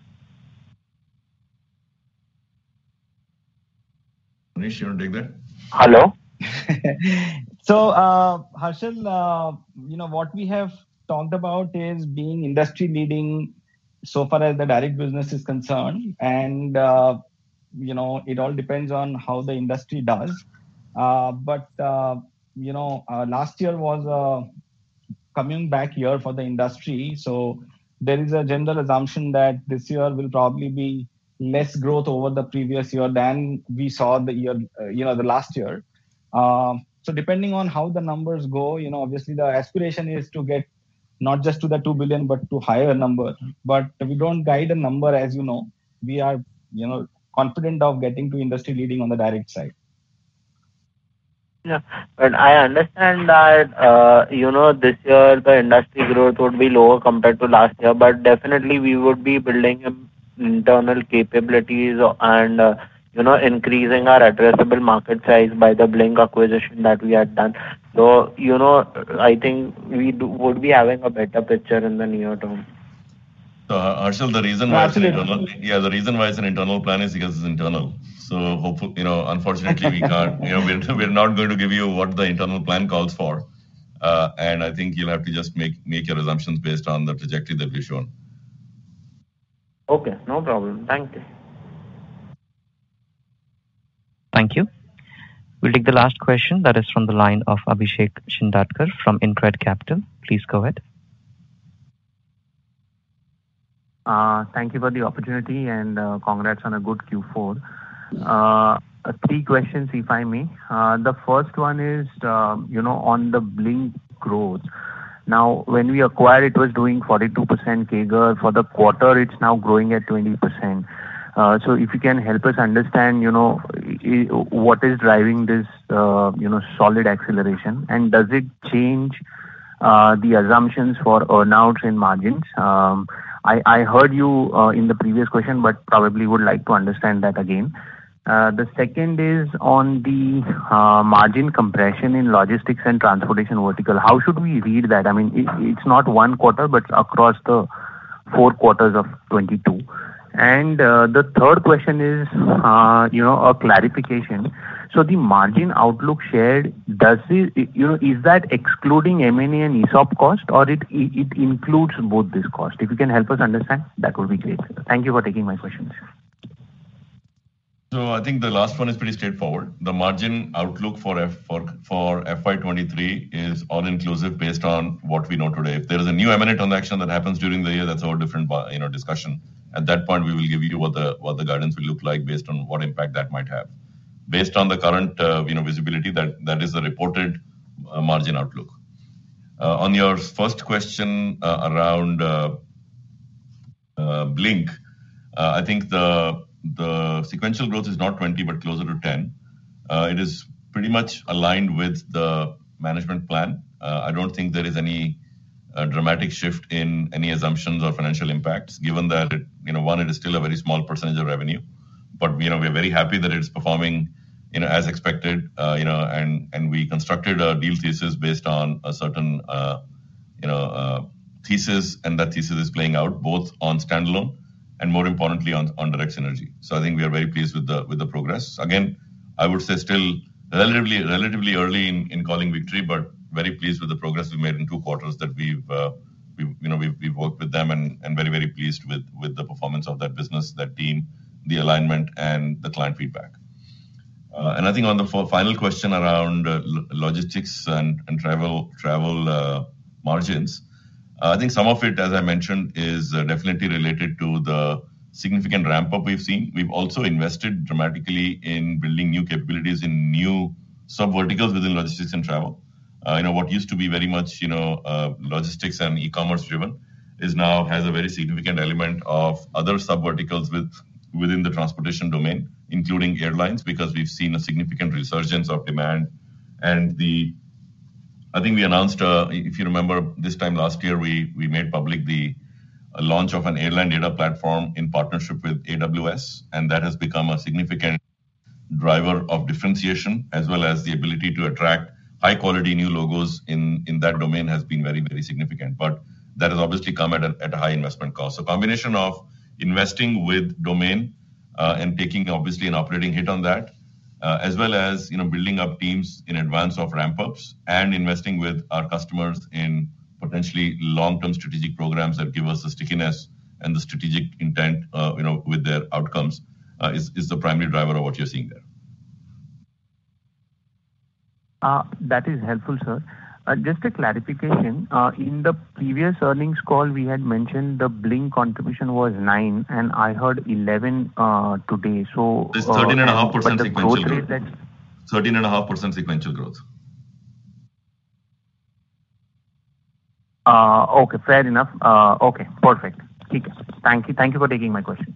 Speaker 3: Manish, you want to take that?
Speaker 12: Hello?
Speaker 8: So, Harshal, what we have talked about is being industry leading so far as the direct business is concerned. And, it all depends on how the industry does. But last year was a coming back year for the industry. So there is a general assumption that this year will probably be less growth over the previous year than we saw the year, the last year. So depending on how the numbers go, obviously the aspiration is to get not just to the 2 billion, but to higher number. But we don't guide a number, as you know. We are, confident of getting to industry leading on the direct side.
Speaker 12: Yeah, but I understand that, this year the industry growth would be lower compared to last year, but definitely we would be building internal capabilities and, increasing our addressable market size by the Blink acquisition that we had done. So, I think we would be having a better picture in the near term.
Speaker 3: So, Harshal, the reason why it's an internal plan is because it's internal. So, hopefully, unfortunately, we can't. We're not going to give you what the internal plan calls for, and I think you'll have to just make your assumptions based on the trajectory that we've shown.
Speaker 12: Okay, no problem. Thank you.
Speaker 1: Thank you. We'll take the last question that is from the line of Abhishek Shindadkar from InCred Capital. Please go ahead.
Speaker 4: Thank you for the opportunity and congrats on a good Q4. 3 questions, if I may. The first one is, on the Blink growth. Now, when we acquired, it was doing 42% CAGR. For the quarter, it's now growing at 20%. So if you can help us understand, what is driving this, solid acceleration, and does it change the assumptions for earnouts and margins? I heard you in the previous question, but probably would like to understand that again. The second is on the margin compression in logistics and transportation vertical. How should we read that? I mean, it's not one quarter, but across the 4 quarters of 22. And the third question is, a clarification. So the margin outlook shared, is that excluding M&A and ESOP cost, or it includes both this cost? If you can help us understand, that would be great. Thank you for taking my questions.
Speaker 3: So I think the last one is pretty straightforward. The margin outlook for FY23 is all inclusive based on what we know today. If there is a new M&A transaction that happens during the year, that's a different discussion. At that point, we will give you what the guidance will look like based on what impact that might have. Based on the current visibility, that is the reported margin outlook. On your first question around Blink, I think the sequential growth is not 20, but closer to 10. It is pretty much aligned with the management plan. I don't think there is any dramatic shift in any assumptions or financial impacts, given that it is still a very small percentage of revenue. But we're very happy that it's performing as expected. And we constructed a deal thesis based on a certain thesis, and that thesis is playing out both on standalone and more importantly on direct synergy. So I think we are very pleased with the progress. Again, I would say still relatively early in calling victory, but very pleased with the progress we made in 2 quarters that we've worked with them, and very, very pleased with the performance of that business, that team, the alignment, and the client feedback. And I think on the final question around logistics and travel margins, I think some of it, as I mentioned, is definitely related to the significant ramp up we've seen. We've also invested dramatically in building new capabilities in new sub verticals within logistics and travel. What used to be very much logistics and e-commerce driven is now has a very significant element of other sub verticals within the transportation domain, including airlines, because we've seen a significant resurgence of demand. And I think we announced, if you remember, this time last year, we made public the launch of an airline data platform in partnership with AWS, and that has become a significant driver of differentiation, as well as the ability to attract high quality new logos in that domain has been very, very significant. But that has obviously come at a high investment cost. So combination of investing with domain and taking obviously an operating hit on that, as well as building up teams in advance of ramp ups and investing with our customers in potentially long-term strategic programs that give us the stickiness and the strategic intent with their outcomes is the primary driver of what you're seeing there.
Speaker 4: That is helpful, sir. Just a clarification. In the previous earnings call, we had mentioned the Blink contribution was 9, and I heard 11 today. So
Speaker 3: it's 13.5% sequential growth. 13.5% sequential growth.
Speaker 4: Okay, fair enough. Okay, perfect. Thank you. Thank you for taking my question.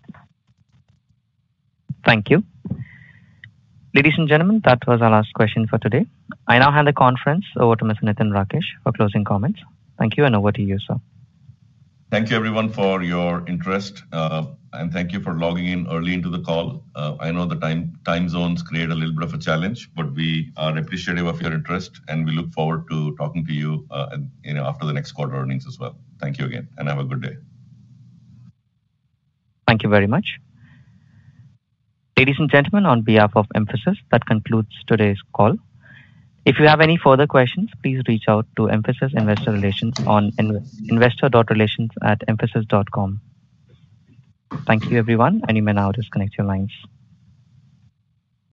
Speaker 1: Thank you. Ladies and gentlemen, that was our last question for today. I now hand the conference over to Mr. Nitin Rakesh for closing comments. Thank you, and over to you, sir.
Speaker 3: Thank you, everyone, for your interest, and thank you for logging in early into the call. I know the time zones create a little bit of a challenge, but we are appreciative of your interest, and we look forward to talking to you, after the next quarter earnings as well. Thank you again, and have a good day.
Speaker 1: Thank you very much. Ladies and gentlemen, on behalf of Mphasis, that concludes today's call. If you have any further questions, please reach out to Mphasis Investor Relations on investor.relations@mphasis.com. Thank you, everyone, and you may now disconnect your lines.